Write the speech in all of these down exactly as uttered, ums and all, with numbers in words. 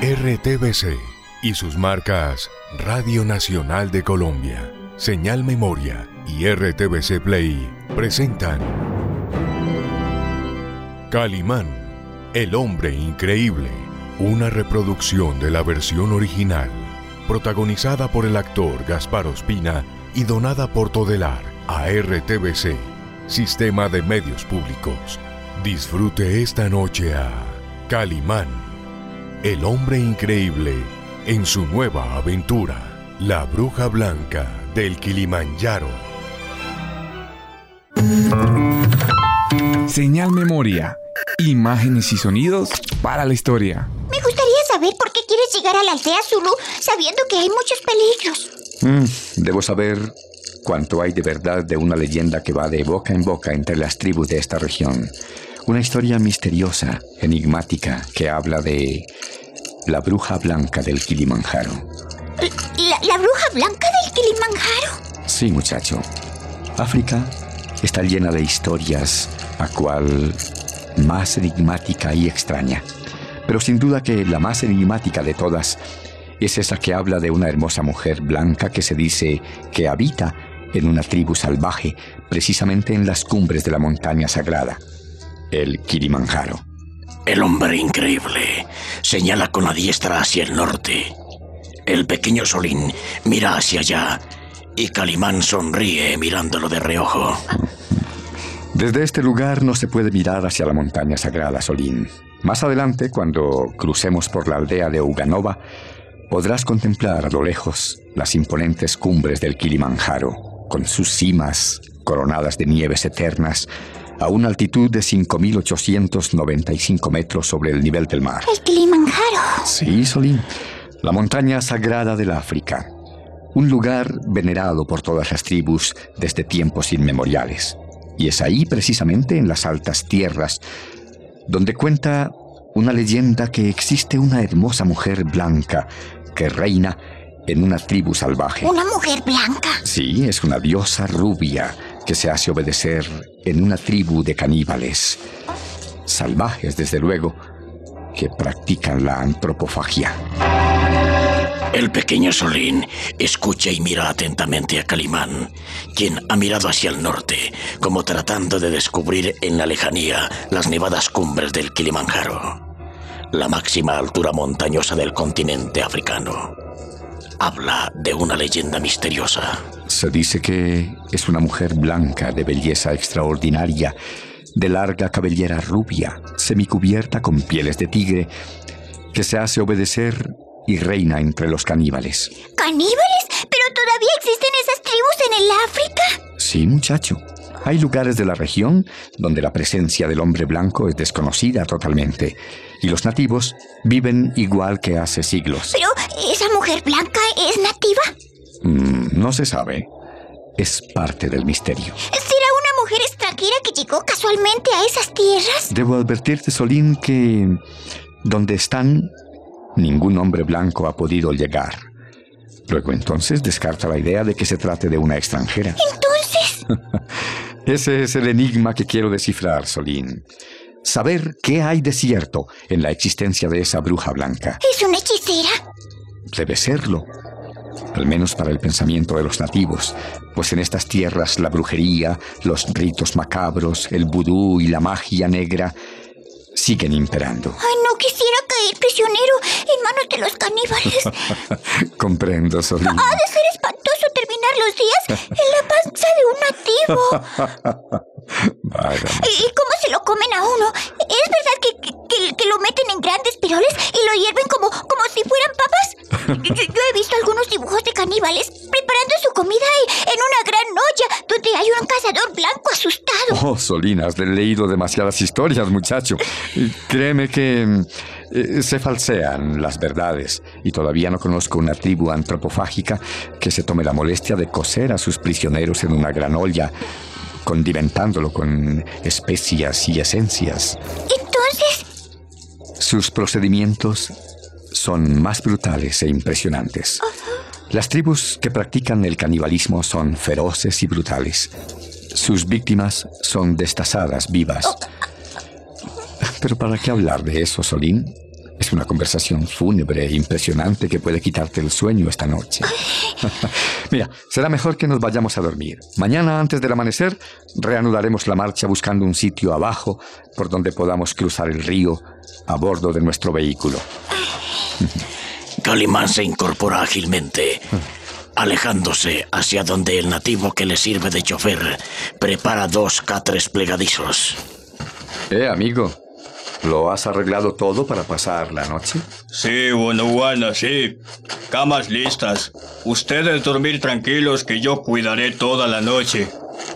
R T V C y sus marcas Radio Nacional de Colombia, Señal Memoria y R T V C Play presentan Calimán, el hombre increíble, una reproducción de la versión original, protagonizada por el actor Gaspar Ospina y donada por Todelar a R T V C, Sistema de Medios Públicos. Disfrute esta noche a Calimán, el hombre increíble, en su nueva aventura, La Bruja Blanca del Kilimanjaro. Señal Memoria, imágenes y sonidos para la historia. Me gustaría saber por qué quieres llegar a la aldea Zulu sabiendo que hay muchos peligros. Mm, debo saber cuánto hay de verdad de una leyenda que va de boca en boca entre las tribus de esta región. Una historia misteriosa, enigmática, que habla de la bruja blanca del Kilimanjaro. ¿La, la bruja blanca del Kilimanjaro? Sí, muchacho. África está llena de historias, a cual más enigmática y extraña. Pero sin duda que la más enigmática de todas es esa que habla de una hermosa mujer blanca que se dice que habita en una tribu salvaje, precisamente en las cumbres de la montaña sagrada, el Kilimanjaro. El hombre increíble señala con la diestra hacia el norte. El pequeño Solín mira hacia allá y Calimán sonríe mirándolo de reojo. Desde este lugar no se puede mirar hacia la montaña sagrada, Solín. Más adelante, cuando crucemos por la aldea de Uganova, podrás contemplar a lo lejos las imponentes cumbres del Kilimanjaro, con sus cimas coronadas de nieves eternas, a una altitud de cinco mil ochocientos noventa y cinco metros sobre el nivel del mar. ¿El Kilimanjaro? Sí, Solín. La montaña sagrada del África. Un lugar venerado por todas las tribus desde tiempos inmemoriales. Y es ahí, precisamente, en las altas tierras, donde cuenta una leyenda que existe una hermosa mujer blanca que reina en una tribu salvaje. ¿Una mujer blanca? Sí, es una diosa rubia que se hace obedecer en una tribu de caníbales, salvajes desde luego, que practican la antropofagia. El pequeño Solín escucha y mira atentamente a Calimán, quien ha mirado hacia el norte, como tratando de descubrir en la lejanía las nevadas cumbres del Kilimanjaro, la máxima altura montañosa del continente africano. Habla de una leyenda misteriosa. Se dice que es una mujer blanca de belleza extraordinaria, de larga cabellera rubia, semicubierta con pieles de tigre, que se hace obedecer y reina entre los caníbales. ¿Caníbales? ¿Pero todavía existen esas tribus en el África? Sí, muchacho. Hay lugares de la región donde la presencia del hombre blanco es desconocida totalmente, y los nativos viven igual que hace siglos. ¿Pero esa mujer blanca es nativa? Mm, no se sabe. Es parte del misterio. ¿Será una mujer extranjera que llegó casualmente a esas tierras? Debo advertirte, Solín, que donde están, ningún hombre blanco ha podido llegar. Luego entonces descarta la idea de que se trate de una extranjera. ¿Entonces? Ese es el enigma que quiero descifrar, Solín. Saber qué hay de cierto en la existencia de esa bruja blanca. ¿Es una hechicera? Debe serlo. Al menos para el pensamiento de los nativos, pues en estas tierras la brujería, los ritos macabros, el vudú y la magia negra siguen imperando. Ay, no quisiera caer prisionero en manos de los caníbales. Comprendo, Solín. Ha de ser espantoso terminar los días en la panza de un nativo. ¿Y cómo se lo comen a uno? ¿Es verdad que, que, que lo meten en grandes piroles y lo hierven como, como si fueran papas? Yo, yo he visto algunos dibujos de caníbales preparando su comida en una gran olla donde hay un cazador blanco asustado. Oh, Solín, has leído demasiadas historias, muchacho. Créeme que eh, se falsean las verdades y todavía no conozco una tribu antropofágica que se tome la molestia de cocer a sus prisioneros en una gran olla, condimentándolo con especias y esencias. Entonces, sus procedimientos son más brutales e impresionantes. Uh-huh. Las tribus que practican el canibalismo son feroces y brutales. Sus víctimas son destazadas vivas. Oh. Pero ¿para qué hablar de eso, Solín? Es una conversación fúnebre e impresionante que puede quitarte el sueño esta noche. Mira, será mejor que nos vayamos a dormir. Mañana, antes del amanecer, reanudaremos la marcha buscando un sitio abajo por donde podamos cruzar el río a bordo de nuestro vehículo. Calimán se incorpora ágilmente, alejándose hacia donde el nativo que le sirve de chofer prepara dos catres plegadizos. Eh, amigo, ¿lo has arreglado todo para pasar la noche? Sí, Wonowana, sí. Camas listas. Ustedes dormir tranquilos que yo cuidaré toda la noche.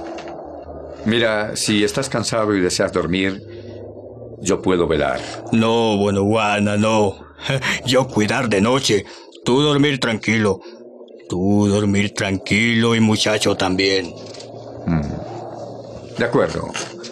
Mira, si estás cansado y deseas dormir, yo puedo velar. No, Wonowana, no. Yo cuidar de noche. Tú dormir tranquilo. Tú dormir tranquilo y muchacho también. Mm. De acuerdo.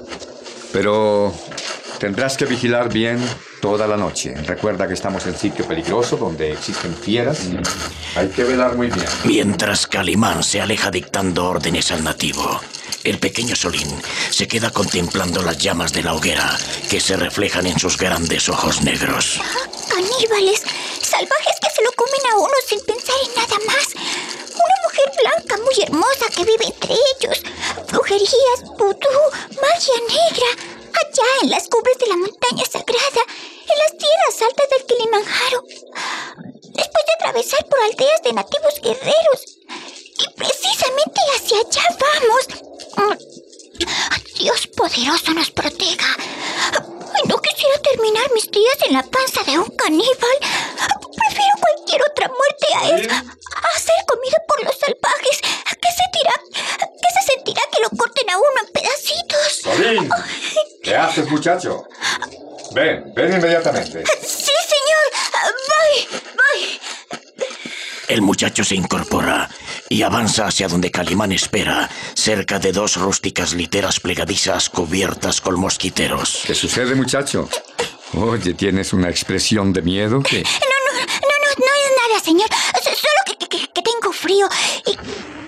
Pero tendrás que vigilar bien toda la noche. Recuerda que estamos en sitio peligroso donde existen fieras. Hay que velar muy bien. Mientras Calimán se aleja dictando órdenes al nativo, el pequeño Solín se queda contemplando las llamas de la hoguera que se reflejan en sus grandes ojos negros. Caníbales, salvajes que se lo comen a uno sin pensar en nada más. Una mujer blanca muy hermosa que vive entre ellos. Brujerías, vudú, magia negra. Allá en las cumbres de la montaña sagrada, en las tierras altas del Kilimanjaro. Después de atravesar por aldeas de nativos guerreros. Y precisamente hacia allá vamos. Dios poderoso nos proteja. No quisiera terminar mis días en la panza de un caníbal. Prefiero cualquier otra muerte a, él, a ser comido por los salvajes. ¿Qué sentirá, qué se sentirá que lo corten a uno en pedacitos? Solín, ¿qué haces, muchacho? Ven, ven inmediatamente. Sí, señor. Voy, voy. El muchacho se incorpora y avanza hacia donde Calimán espera, cerca de dos rústicas literas plegadizas cubiertas con mosquiteros. ¿Qué sucede, muchacho? Oye, tienes una expresión de miedo que... No, no, no, no, no es nada, señor. Solo que, que, que tengo frío y...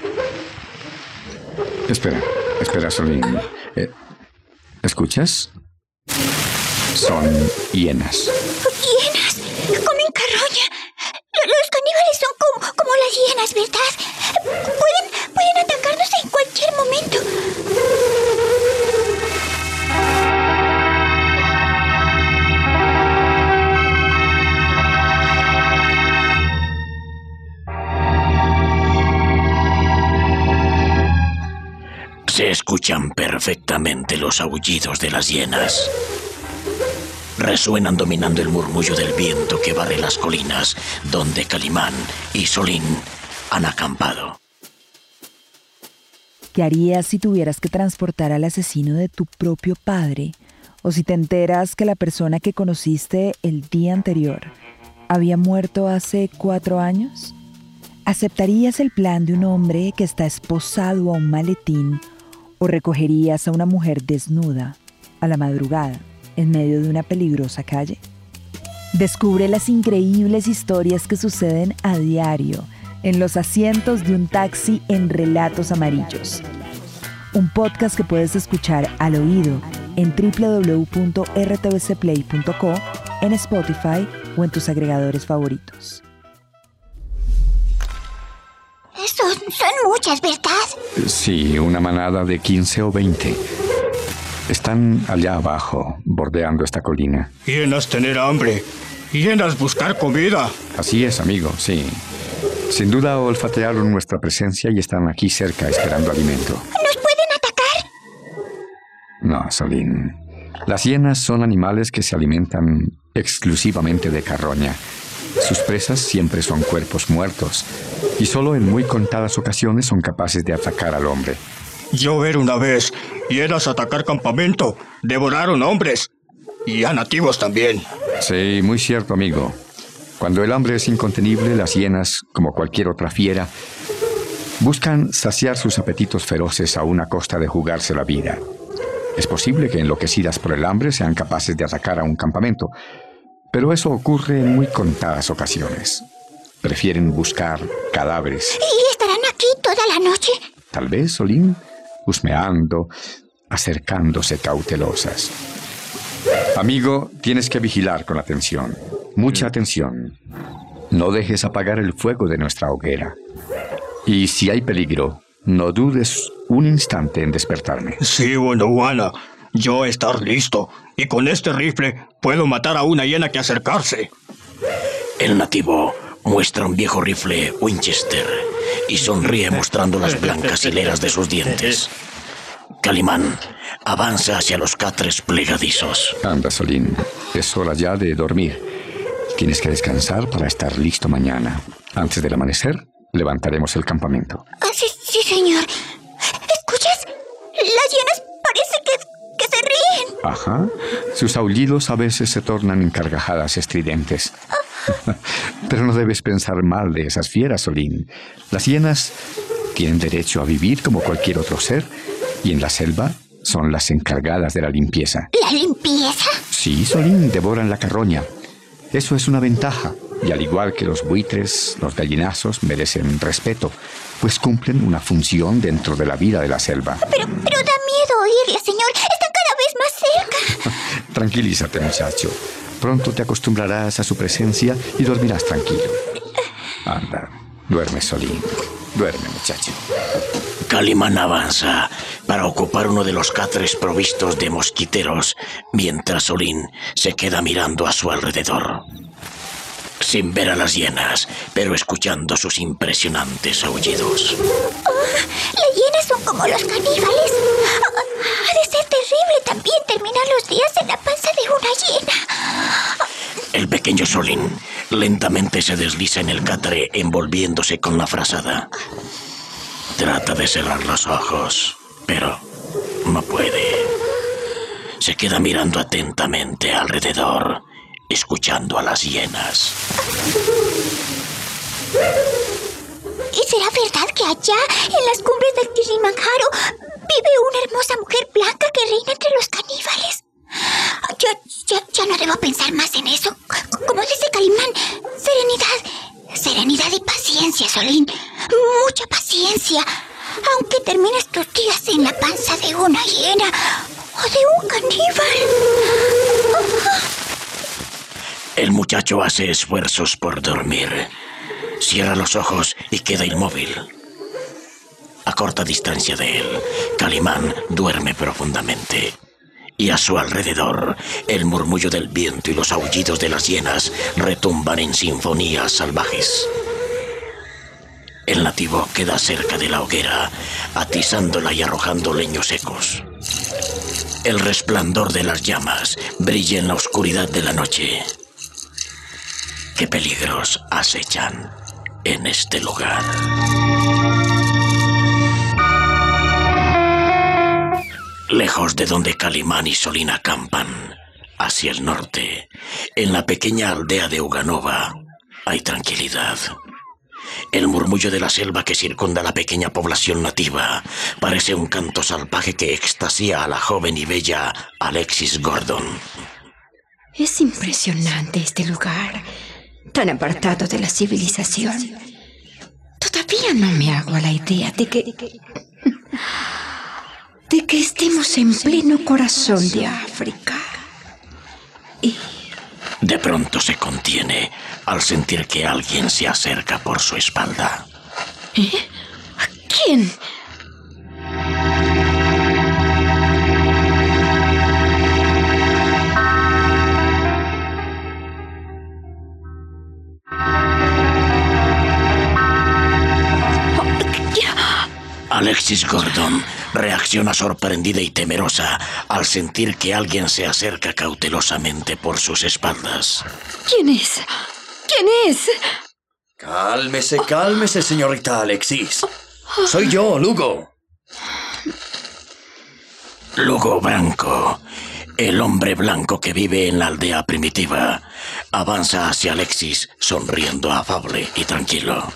Espera, espera, Solín. Eh, ¿Escuchas? Son hienas. ¿Hienas? ¿Comen carroña? Los caníbales son como, como las hienas, ¿verdad? Pueden, pueden atacarnos en cualquier momento. Se escuchan perfectamente los aullidos de las hienas. Resuenan dominando el murmullo del viento que barre las colinas donde Calimán y Solín han acampado. ¿Qué harías si tuvieras que transportar al asesino de tu propio padre? O si te enteras que la persona que conociste el día anterior había muerto hace cuatro años? ¿Aceptarías el plan de un hombre que está esposado a un maletín o recogerías a una mujer desnuda a la madrugada en medio de una peligrosa calle? Descubre las increíbles historias que suceden a diario en los asientos de un taxi en Relatos Amarillos. Un podcast que puedes escuchar al oído en doble u doble u doble u punto r t v c play punto co, en Spotify o en tus agregadores favoritos. Son, son muchas, ¿verdad? Sí, una manada de quince o veinte. Están allá abajo, bordeando esta colina. Hienas tener hambre. Hienas buscar comida. Así es, amigo, sí. Sin duda olfatearon nuestra presencia y están aquí cerca esperando alimento. ¿Nos pueden atacar? No, Solín. Las hienas son animales que se alimentan exclusivamente de carroña. Sus presas siempre son cuerpos muertos y solo en muy contadas ocasiones son capaces de atacar al hombre. Yo ver una vez hienas atacar campamento, devoraron hombres y a nativos también. Sí, muy cierto, amigo. Cuando el hambre es incontenible, las hienas, como cualquier otra fiera, buscan saciar sus apetitos feroces a una costa de jugarse la vida. Es posible que enloquecidas por el hambre sean capaces de atacar a un campamento, pero eso ocurre en muy contadas ocasiones. Prefieren buscar cadáveres. ¿Y estarán aquí toda la noche? Tal vez, Solín, husmeando, acercándose cautelosas. Amigo, tienes que vigilar con atención. Mucha atención. No dejes apagar el fuego de nuestra hoguera. Y si hay peligro, no dudes un instante en despertarme. Sí, Bonaguana. Yo estar listo. Y con este rifle puedo matar a una hiena que acercarse. El nativo muestra un viejo rifle Winchester y sonríe mostrando las blancas hileras de sus dientes. Calimán avanza hacia los catres plegadizos. Anda, Solín. Es hora ya de dormir. Tienes que descansar para estar listo mañana. Antes del amanecer, levantaremos el campamento. Ah, sí, sí, señor. ¿Escuchas? Las hienas parece que, que se ríen. Ajá. Sus aullidos a veces se tornan en carcajadas estridentes. Pero no debes pensar mal de esas fieras, Solín. Las hienas tienen derecho a vivir como cualquier otro ser, y en la selva son las encargadas de la limpieza. ¿La limpieza? Sí, Solín, devoran la carroña. Eso es una ventaja, y al igual que los buitres, los gallinazos merecen respeto, pues cumplen una función dentro de la vida de la selva. Pero, pero da miedo oírla, señor. Están cada vez más cerca. Tranquilízate, muchacho. Pronto te acostumbrarás a su presencia y dormirás tranquilo. Anda, duerme, Solín. Duerme, muchacho. Calimán avanza para ocupar uno de los catres provistos de mosquiteros, mientras Solín se queda mirando a su alrededor. Sin ver a las hienas, pero escuchando sus impresionantes aullidos. Oh, las hienas son como los caníbales. Oh, ha de ser terrible también terminar los días en la panza de una hiena. El pequeño Solín lentamente se desliza en el catre envolviéndose con la frazada. Trata de cerrar los ojos, pero no puede. Se queda mirando atentamente alrededor, escuchando a las hienas. ¿Y será verdad que allá, en las cumbres del Kilimanjaro, vive una hermosa mujer blanca que reina entre los caníbales? Ya, ya, ya no debo pensar más en eso. Como dice Calimán, serenidad, serenidad y paciencia, Solín. Mucha paciencia. Aunque termines tus días en la panza de una hiena o de un caníbal. El muchacho hace esfuerzos por dormir. Cierra los ojos y queda inmóvil. A corta distancia de él, Calimán duerme profundamente. Y a su alrededor, el murmullo del viento y los aullidos de las hienas retumban en sinfonías salvajes. El nativo queda cerca de la hoguera, atizándola y arrojando leños secos. El resplandor de las llamas brilla en la oscuridad de la noche. ¿Qué peligros acechan en este lugar? Lejos de donde Calimán y Solín acampan, hacia el norte, en la pequeña aldea de Uganova, hay tranquilidad. El murmullo de la selva que circunda la pequeña población nativa parece un canto salvaje que extasía a la joven y bella Alexis Gordon. Es impresionante este lugar, tan apartado de la civilización. Todavía no me hago a la idea de que... de que estemos en pleno corazón de África. Y... De pronto se contiene al sentir que alguien se acerca por su espalda. ¿Eh? ¿Quién? Alexis Gordon reacciona sorprendida y temerosa al sentir que alguien se acerca cautelosamente por sus espaldas. ¿Quién es? ¿Quién es? Cálmese, cálmese, señorita Alexis. Soy yo, Lugo. Lugo Branco, el hombre blanco que vive en la aldea primitiva, avanza hacia Alexis sonriendo afable y tranquilo.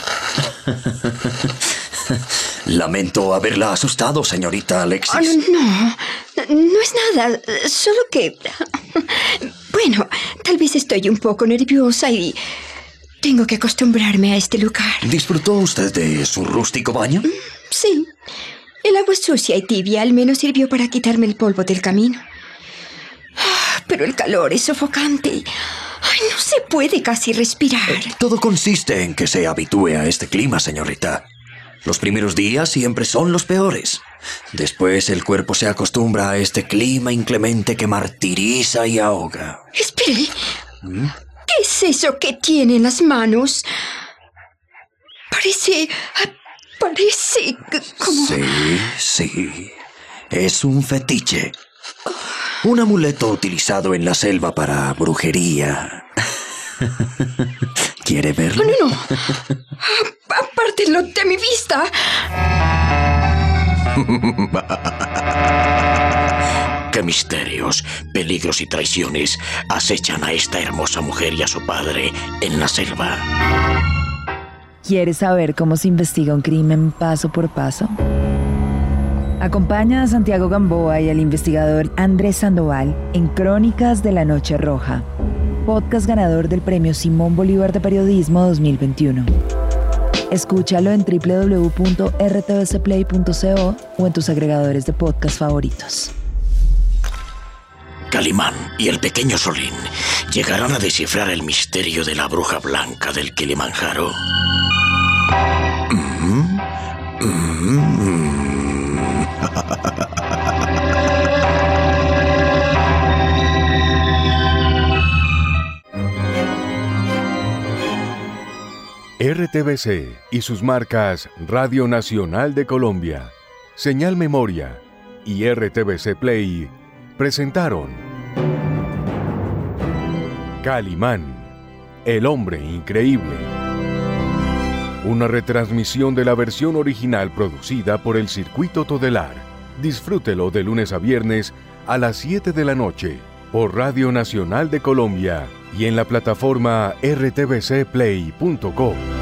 Lamento haberla asustado, señorita Alexis. Oh, no, no es nada, solo que... Bueno, tal vez estoy un poco nerviosa y tengo que acostumbrarme a este lugar. ¿Disfrutó usted de su rústico baño? Sí, el agua sucia y tibia al menos sirvió para quitarme el polvo del camino. Pero el calor es sofocante. Ay, no se puede casi respirar. Eh, todo consiste en que se habitúe a este clima, señorita. Los primeros días siempre son los peores. Después el cuerpo se acostumbra a este clima inclemente que martiriza y ahoga. Espere. ¿Mm? ¿Qué es eso que tiene en las manos? Parece... Parece como... Sí, sí. Es un fetiche. Un amuleto utilizado en la selva para brujería. ¿Quiere verlo? No, no, no. Apártenlo de mi vista. ¿Qué misterios, peligros y traiciones acechan a esta hermosa mujer y a su padre en la selva? ¿Quieres saber cómo se investiga un crimen paso por paso? Acompaña a Santiago Gamboa y al investigador Andrés Sandoval en Crónicas de la Noche Roja, podcast ganador del Premio Simón Bolívar de Periodismo dos mil veintiuno. Escúchalo en doble u doble u doble u punto r t v c play punto co o en tus agregadores de podcast favoritos. Calimán y el pequeño Solín llegarán a descifrar el misterio de la bruja blanca del Kilimanjaro. Mm, mm. R T V C y sus marcas Radio Nacional de Colombia, Señal Memoria y R T V C Play presentaron Calimán, el hombre increíble. Una retransmisión de la versión original producida por el Circuito Todelar. Disfrútelo de lunes a viernes a las siete de la noche por Radio Nacional de Colombia y en la plataforma r t v c play punto co.